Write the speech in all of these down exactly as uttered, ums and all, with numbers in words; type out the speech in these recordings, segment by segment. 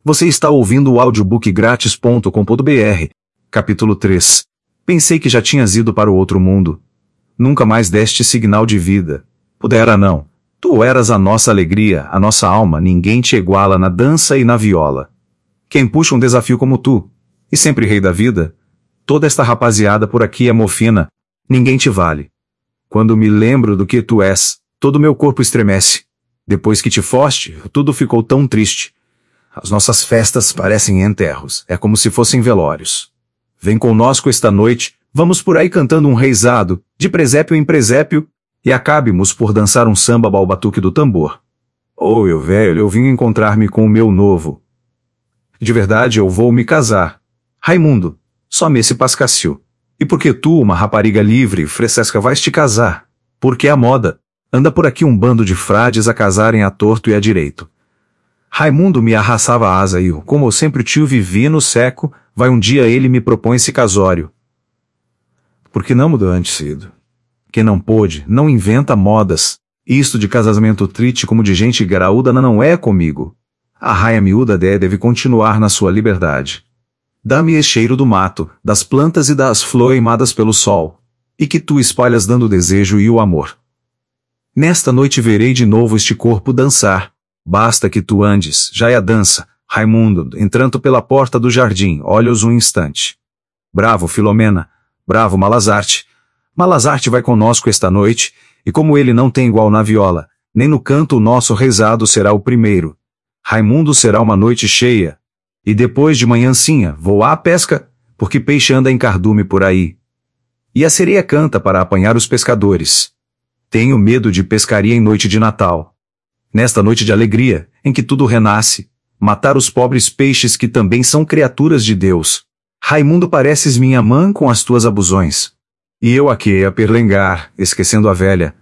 Você está ouvindo o audiobook grátis ponto com ponto br, capítulo três. Pensei que já tinhas ido para o outro mundo. Nunca mais deste sinal de vida. Pudera não. Tu eras a nossa alegria, a nossa alma, ninguém te iguala na dança e na viola. Quem puxa um desafio como tu, e sempre rei da vida, toda esta rapaziada por aqui é mofina, ninguém te vale. Quando me lembro do que tu és, todo meu corpo estremece. Depois que te foste, tudo ficou tão triste. As nossas festas parecem enterros, é como se fossem velórios. Vem conosco esta noite, vamos por aí cantando um reizado, de presépio em presépio, e acabemos por dançar um samba ao batuque do tambor. Oh, eu velho, eu vim encontrar-me com o meu novo. De verdade, eu vou me casar. Raimundo, some esse pascacil. E porque tu, uma rapariga livre, Francesca, vais te casar? Porque é a moda. Anda por aqui um bando de frades a casarem a torto e a direito. Raimundo me arraçava a asa e, como eu sempre te vivi no seco, vai um dia ele me propõe esse casório. Por que não mudou antes cedo? Quem não pôde, não inventa modas. Isto de casamento triste como de gente graúda não é comigo. A raia miúda deve continuar na sua liberdade. Dá-me esse cheiro do mato, das plantas e das flores queimadas pelo sol, e que tu espalhas dando o desejo e o amor. Nesta noite verei de novo este corpo dançar. Basta que tu andes, já é a dança. Raimundo, entrando pela porta do jardim, olha-os um instante. Bravo, Filomena. Bravo, Malazarte. Malazarte vai conosco esta noite, e como ele não tem igual na viola, nem no canto o nosso rezado será o primeiro. Raimundo será uma noite cheia. E depois de manhãzinha, vou à pesca, porque peixe anda em cardume por aí. E a sereia canta para apanhar os pescadores. Tenho medo de pescaria em noite de Natal. Nesta noite de alegria, em que tudo renasce, matar os pobres peixes que também são criaturas de Deus. Raimundo, pareces minha mãe com as tuas abusões. E eu aqui a perlengar, esquecendo a velha.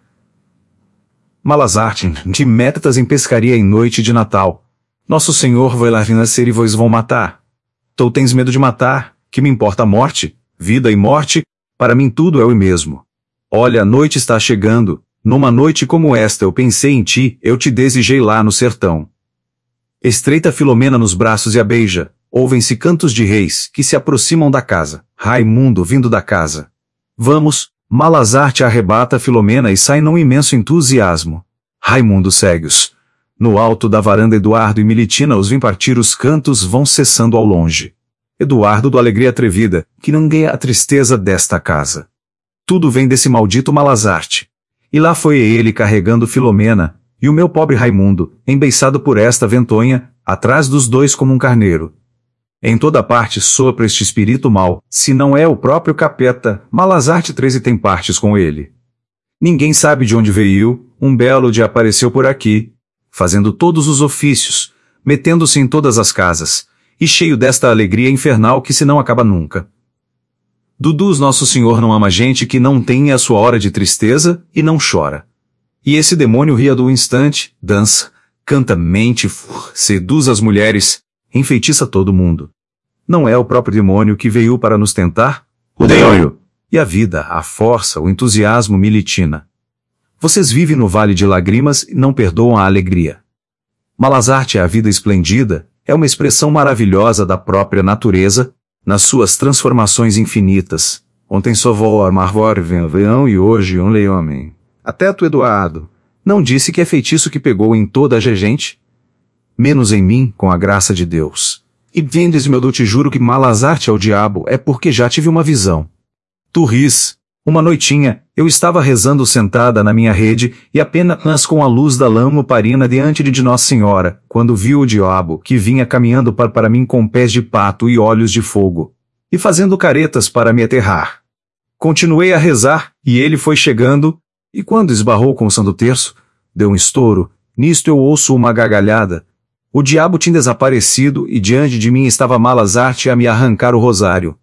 Malazarte, te metas em pescaria em noite de Natal. Nosso Senhor vai lá nascer e vos vão matar. Tu tens medo de matar, que me importa a morte, vida e morte, para mim tudo é o mesmo. Olha, a noite está chegando. Numa noite como esta eu pensei em ti, eu te desejei lá no sertão. Estreita Filomena nos braços e a beija, ouvem-se cantos de reis, que se aproximam da casa. Raimundo vindo da casa. Vamos, Malazarte arrebata Filomena e sai num imenso entusiasmo. Raimundo segue-os. No alto da varanda Eduardo e Militina os vêm partir, os cantos vão cessando ao longe. Eduardo do alegria atrevida, que ninguém é a tristeza desta casa. Tudo vem desse maldito Malazarte. E lá foi ele carregando Filomena, e o meu pobre Raimundo, embeiçado por esta ventonha, atrás dos dois como um carneiro. Em toda parte sopra este espírito mau, se não é o próprio capeta, Malazarte treze tem partes com ele. Ninguém sabe de onde veio, um belo dia apareceu por aqui, fazendo todos os ofícios, metendo-se em todas as casas, e cheio desta alegria infernal que se não acaba nunca. Dudus Nosso Senhor não ama gente que não tem a sua hora de tristeza e não chora. E esse demônio ria do instante, dança, canta, mente, seduz as mulheres, enfeitiça todo mundo. Não é o próprio demônio que veio para nos tentar? O demônio! E a vida, a força, o entusiasmo Militina. Vocês vivem no vale de lágrimas e não perdoam a alegria. Malazarte é a vida esplendida, é uma expressão maravilhosa da própria natureza, nas suas transformações infinitas. Ontem só vou armar leão e hoje um leão. Até tu, Eduardo, não disse que é feitiço que pegou em toda a gente? Menos em mim, com a graça de Deus. E vendes meu, eu te juro que Malazarte é o diabo, é porque já tive uma visão. Tu ris. Uma noitinha, eu estava rezando sentada na minha rede, e apenas com a luz da lamparina diante de Nossa Senhora, quando vi o diabo, que vinha caminhando para, para mim com pés de pato e olhos de fogo, e fazendo caretas para me aterrar. Continuei a rezar, e ele foi chegando, e quando esbarrou com o santo terço, deu um estouro, nisto eu ouço uma gargalhada. O diabo tinha desaparecido, e diante de mim estava Malazarte a me arrancar o rosário.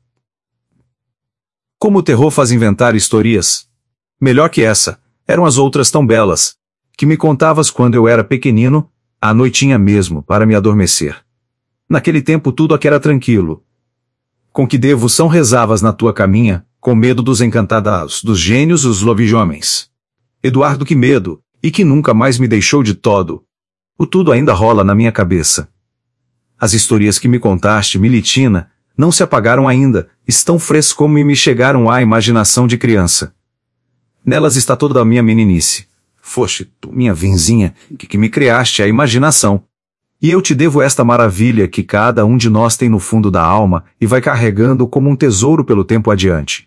Como o terror faz inventar historias. Melhor que essa, eram as outras tão belas, que me contavas quando eu era pequenino, à noitinha mesmo, para me adormecer. Naquele tempo tudo aqui era tranquilo. Com que devoção rezavas na tua caminha, com medo dos encantados, dos gênios, os lobisomens. Eduardo, que medo, e que nunca mais me deixou de todo. O tudo ainda rola na minha cabeça. As historias que me contaste, Militina, não se apagaram ainda, estão frescas como me chegaram à imaginação de criança. Nelas está toda a minha meninice. Foste tu, minha vinzinha, que, que me criaste a imaginação. E eu te devo esta maravilha que cada um de nós tem no fundo da alma e vai carregando como um tesouro pelo tempo adiante.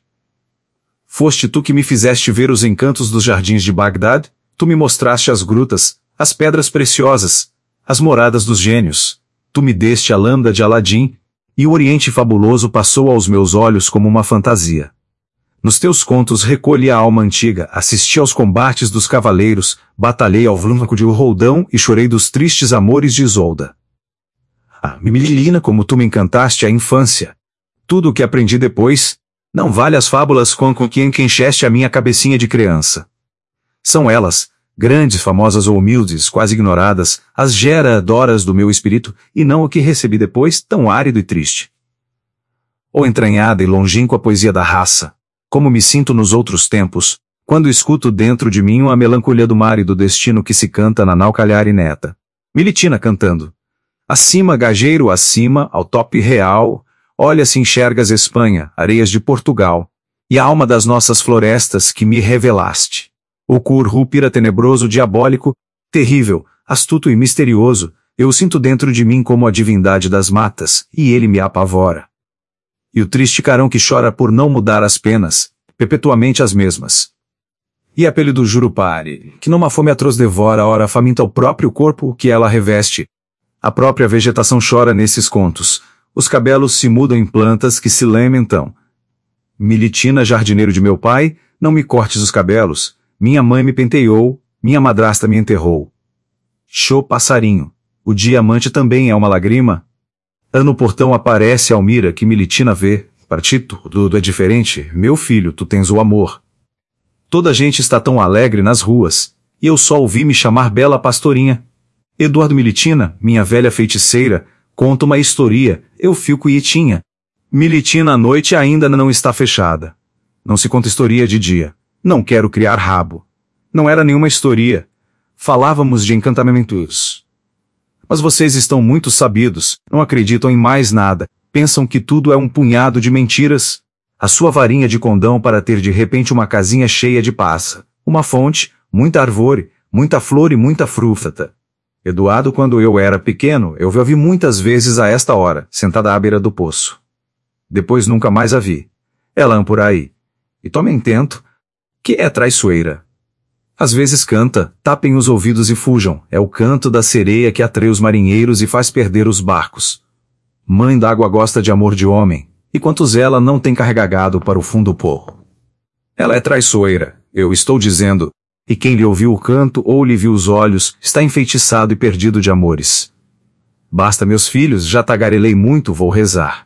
Foste tu que me fizeste ver os encantos dos jardins de Bagdad, tu me mostraste as grutas, as pedras preciosas, as moradas dos gênios, tu me deste a lâmpada de Aladim, e o Oriente fabuloso passou aos meus olhos como uma fantasia. Nos teus contos recolhi a alma antiga, assisti aos combates dos cavaleiros, batalhei ao vlaco de Roldão e chorei dos tristes amores de Isolda. Ah, Milina, como tu me encantaste a infância. Tudo o que aprendi depois, não vale as fábulas com que encheste a minha cabecinha de criança. São elas, grandes, famosas ou humildes, quase ignoradas, as geradoras do meu espírito, e não o que recebi depois, tão árido e triste. Ou entranhada e longínqua poesia da raça, como me sinto nos outros tempos, quando escuto dentro de mim a melancolia do mar e do destino que se canta na Naucalhar e Neta. Militina cantando. Acima, gageiro, acima, ao top real, olha se enxergas Espanha, areias de Portugal, e a alma das nossas florestas que me revelaste. O currupira tenebroso, diabólico, terrível, astuto e misterioso, eu o sinto dentro de mim como a divindade das matas, e ele me apavora. E o triste carão que chora por não mudar as penas, perpetuamente as mesmas. E a pele do jurupari, que numa fome atroz devora, ora faminta o próprio corpo que ela reveste. A própria vegetação chora nesses contos, os cabelos se mudam em plantas que se lamentam. Militina, jardineiro de meu pai, não me cortes os cabelos, minha mãe me penteou, minha madrasta me enterrou. Xô passarinho, o diamante também é uma lágrima? No portão aparece Almira que Militina vê, partito, tudo é diferente, meu filho, tu tens o amor. Toda a gente está tão alegre nas ruas, e eu só ouvi me chamar bela pastorinha. Eduardo Militina, minha velha feiticeira, conta uma historia, eu fico quietinha. Militina à noite ainda não está fechada. Não se conta historia de dia. Não quero criar rabo. Não era nenhuma historia. Falávamos de encantamentos. Mas vocês estão muito sabidos, não acreditam em mais nada, pensam que tudo é um punhado de mentiras. A sua varinha de condão para ter de repente uma casinha cheia de passa, uma fonte, muita arvore, muita flor e muita fruta. Eduardo, quando eu era pequeno, eu a vi muitas vezes a esta hora, sentada à beira do poço. Depois nunca mais a vi. Ela anda por aí. E tomem tento, que é traiçoeira. Às vezes canta, tapem os ouvidos e fujam, é o canto da sereia que atrai os marinheiros e faz perder os barcos. Mãe d'água gosta de amor de homem, e quantos ela não tem carregado para o fundo porro. Ela é traiçoeira, eu estou dizendo, e quem lhe ouviu o canto ou lhe viu os olhos, está enfeitiçado e perdido de amores. Basta, meus filhos, já tagarelei muito, vou rezar.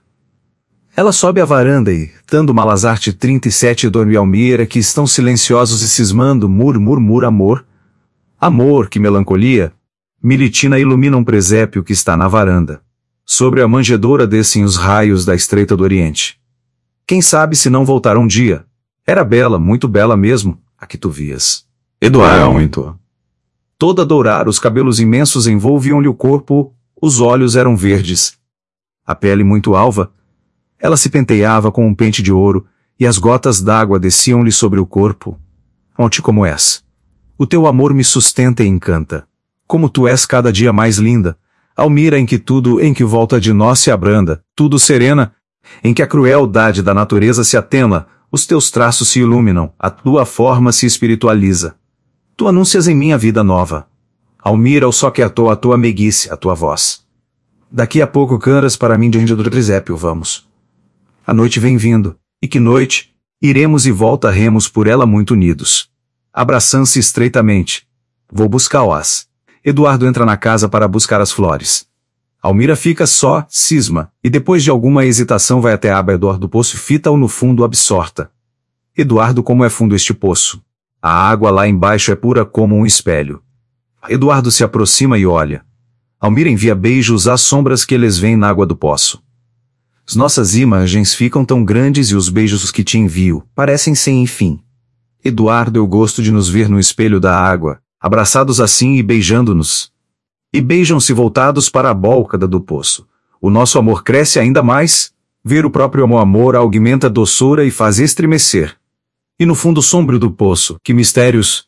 Ela sobe a varanda e, dando Malazarte trinta e sete e Dona Almira que estão silenciosos e cismando, mur, mur, mur, amor. Amor, que melancolia. Militina ilumina um presépio que está na varanda. Sobre a manjedoura descem os raios da estreita do Oriente. Quem sabe se não voltar um dia. Era bela, muito bela mesmo, a que tu vias. Eduardo, muito. Toda dourada, os cabelos imensos envolviam-lhe o corpo, os olhos eram verdes. A pele muito alva. Ela se penteava com um pente de ouro, e as gotas d'água desciam-lhe sobre o corpo. Onde como és? O teu amor me sustenta e encanta. Como tu és cada dia mais linda, Almira, em que tudo em que volta de nós se abranda, tudo serena, em que a crueldade da natureza se atena, os teus traços se iluminam, a tua forma se espiritualiza. Tu anuncias em mim a vida nova. Almira, o só que atou a tua meiguice, a tua voz. Daqui a pouco cantas para mim diante do presépio, vamos. A noite vem vindo, e que noite, iremos e voltaremos por ela muito unidos. Abraçando-se estreitamente. Vou buscar-os. Eduardo entra na casa para buscar as flores. Almira fica só, cisma, e depois de alguma hesitação vai até a abertura do poço e fita-o no fundo absorta. Eduardo, como é fundo este poço? A água lá embaixo é pura como um espelho. Eduardo se aproxima e olha. Almira envia beijos às sombras que eles veem na água do poço. As nossas imagens ficam tão grandes e os beijos que te envio parecem sem fim. Eduardo, eu gosto de nos ver no espelho da água, abraçados assim e beijando-nos. E beijam-se voltados para a bócada do poço. o nosso amor cresce ainda mais, ver o próprio amor augmenta a doçura e faz estremecer. E no fundo sombrio do poço, que mistérios,